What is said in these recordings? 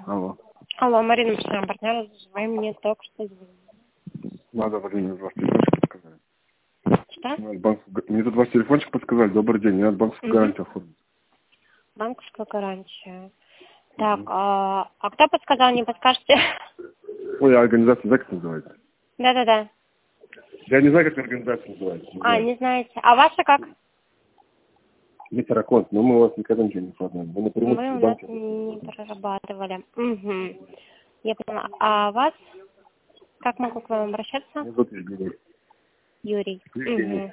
Алло. Алло, Марина, постоянный партнер, вы мне только что звонили. Надо, Владимир, ваш телефончик подсказали. Что? Мне тут ваш телефончик подсказали. Добрый день, мне надо банковскую гарантию оформить. Банковская гарантия. Так, а кто подсказал, не подскажете? Ой, организация, знаете, как называется? Да-да-да. Я не знаю, как организация называется. Не знаете. А ваша как? Мистер Аконт, но мы у вас никогда ничего не оформляем. Мы напрямую Мы у в нас банке. не прорабатывали. Угу. Я поняла. А вас? Как могу к вам обращаться? Меня зовут Евгений. Юрий. Евгений.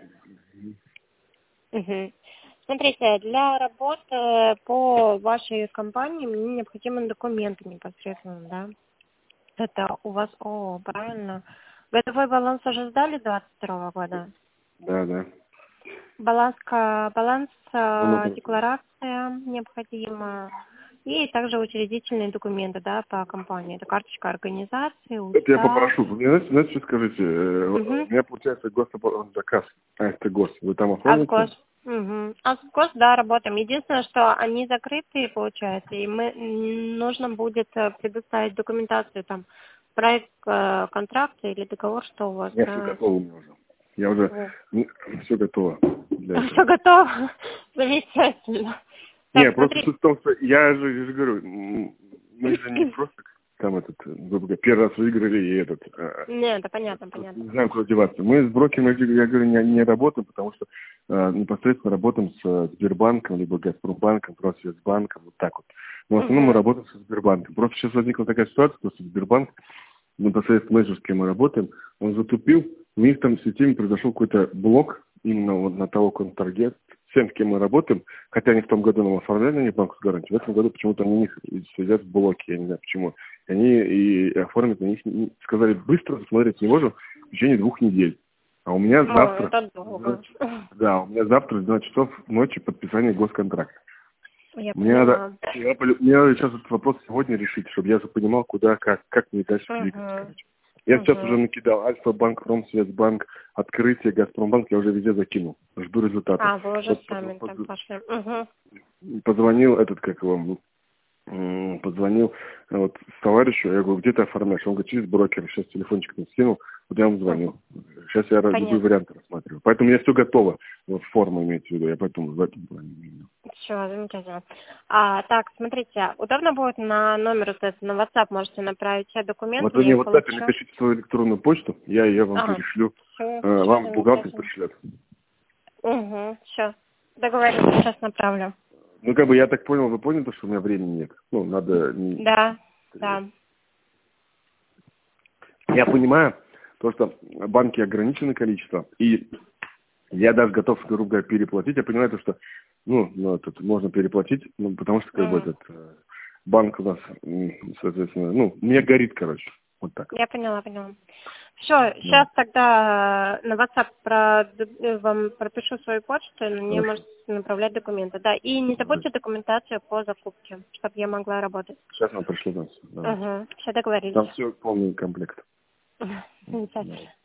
Угу. Смотрите, для работы по вашей компании мне необходимы документы непосредственно, да? Это у вас ООО, правильно? Годовой баланс уже сдали 22 года? Да. Баланс, Ну, декларация необходима. И также учредительные документы, да, по компании. Это карточка организации, это я устав. попрошу. Вы мне знаете, что скажите? У меня получается заказ АСТ ГОС. Вы там оформите? Асгос. Асгос, да, работаем. Единственное, что они закрытые, получается, и нужно будет предоставить документацию, там, проект контракта или договор, что у вас. Я все готово у меня уже. Я уже все готово для этого. Все готово? Замечательно. Не, Так, просто смотри. суть в том, что я же говорю, мы же не просто там грубо говоря, первый раз выиграли и Нет, это понятно. не знаем, куда деваться. Мы с брокерами, я говорю, не работаем, потому что непосредственно работаем с Сбербанком, либо Газпромбанком, Промсвязьбанком, вот так вот. Но в основном мы работаем со Сбербанком. Просто сейчас возникла такая ситуация, что Сбербанк, непосредственно менеджер, с кем мы работаем, он затупил, у них там в сети произошел какой-то блок именно вот на того контрагент, всем, с кем мы работаем, хотя они в том году нам оформляли на банковскую гарантию, в этом году почему-то они у них сидят в блоке, я не знаю почему. И они и оформят на них, сказали, быстро смотреть не можем в течение 2 недель. А у меня завтра, Это долго. да, у меня завтра в 12 часов ночи подписание госконтракта. Мне надо сейчас этот вопрос сегодня решить, чтобы я понимал, куда, как мне дальше двигаться, короче. Я сейчас уже накидал Альфа-банк, Промсвязьбанк, Открытие, Газпромбанк, я уже везде закинул. Жду результата. Вы уже сами там пошли. Позвонил позвонил вот товарищу, я говорю, где ты оформляешь? Он говорит, через брокера. Сейчас телефончик мне скинул, вот я вам звоню. Сейчас я любые варианты рассматриваю. Поэтому у меня все готово. Вот форма имеется в виду, я поэтому в этом плане имею. Все, замечательно. Так, смотрите, удобно будет на номер, на WhatsApp можете направить все документы. Вот вы мне в WhatsApp напишите свою электронную почту, я ее вам перешлю. Вам бухгалтер пришлет. Все, договорились, сейчас направлю. Ну, я так понял, вы поняли, что у меня времени нет. Ну, надо... Да. Я понимаю, то, что банки ограничено количество, и я даже готов, грубо говоря, переплатить. Я понимаю, то, что, тут можно переплатить, потому что, банк у нас, соответственно, мне горит, короче. Вот так. Я поняла. Все, сейчас тогда на WhatsApp вам пропишу свою почту, и мне можете направлять документы. Да, и не забудьте документацию по закупке, чтобы я могла работать. Сейчас вам пришлю. Все договорились. Там все полный комплект. Замечательно.